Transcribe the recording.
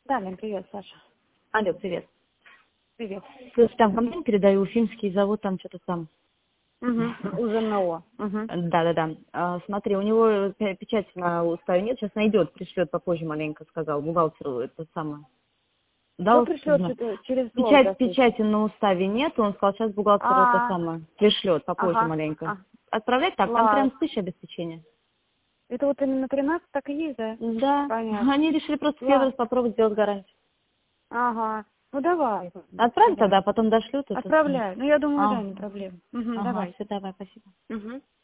Сталин, привет, Саша. Алло, привет. Привет. Слушай, там комплимент передаю, Уфимский завод, там что-то там. Угу. Уже НО. Угу. Да. Смотри, у него печати на уставе нет, сейчас найдет, пришлет попозже маленько, сказал, бухгалтеру это самое. Кто Да, пришлет через Волгу? печати на уставе нет, он сказал, сейчас бухгалтеру это самое пришлет попозже маленько. Отправлять так, там 13 тысяч обеспечения. Это вот именно 13 так и есть, да? Да, Понятно. они решили просто первый попробовать сделать гарантию. Ага. Ну давай. Отправь тогда, потом дошлют. Отправляй. Ну я думаю, да, не проблема. Ага, Давай. все, давай, спасибо. Угу.